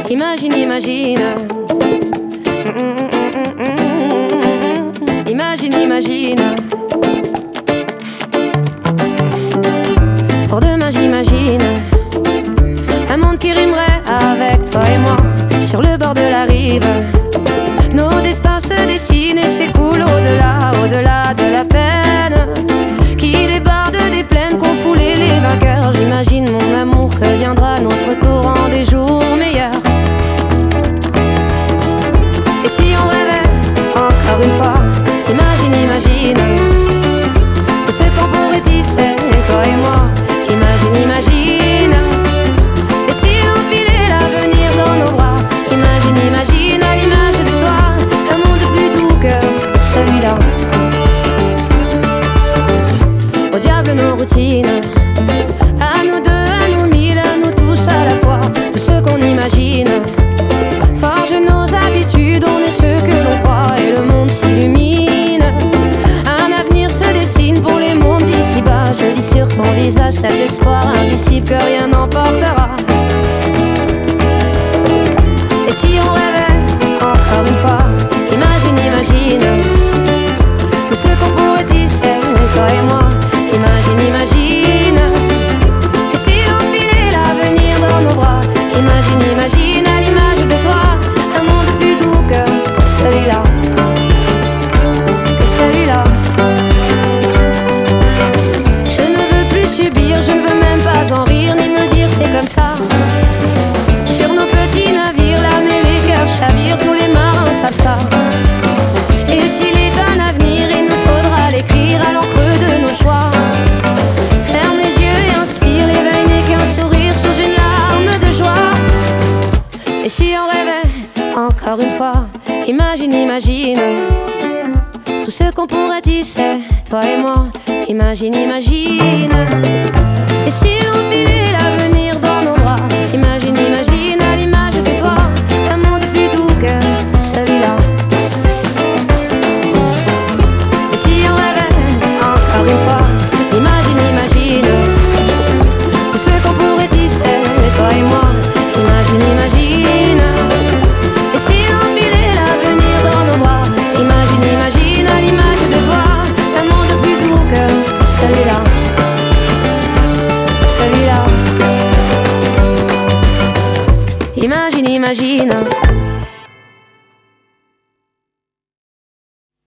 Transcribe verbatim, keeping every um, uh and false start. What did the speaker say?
Imagine, imagine. Imagine, imagine. Pour demain j'imagine un monde qui rimerait avec toi et moi sur le bord de la rive. Nos destins se dessinent et s'écoulent au-delà, au-delà de la peine qui déborde des plaines qu'ont foulé les vainqueurs. J'imagine mon amour que viendra notre torrent des jours meilleurs. Et si on rêvait encore une fois, imagine, imagine tout ce qu'on pourrait tisser, toi et moi. Imagine, imagine. Et si l'on filait l'avenir dans nos bras, imagine, imagine à l'image de toi un monde plus doux que celui-là. Au diable nos routines, à nous deux, à nous mille, à nous tous à la fois. Tout ce qu'on imagine forge nos habitudes, on est ce que l'on croit et le monde s'illumine. Un avenir se dessine pour les mômes d'ici-bas. Je lis sur ton visage cet espoir indicible que rien n'emportera. Et si on rêvait encore une fois, imagine, imagine tout ce qu'on pourrait tisser, toi et moi. Imagine, imagine. Et si l'on filait l'avenir dans nos bras, imagine, imagine à l'image de toi un monde plus doux que celui-là, que celui-là. Je ne veux plus subir, je ne veux même pas en rire, ni me dire c'est comme ça. Sur nos petits navires, l'âme et les cœurs chavirent, tous les marins savent ça. Et s'il est un avenir, il nous faudra l'écrire à l'encre de nos choix. Ferme les yeux et inspire, l'éveil n'est qu'un sourire sous une larme de joie. Et si on rêvait encore une fois, imagine, imagine tout ce qu'on pourrait tisser, toi et moi. Imagine, imagine.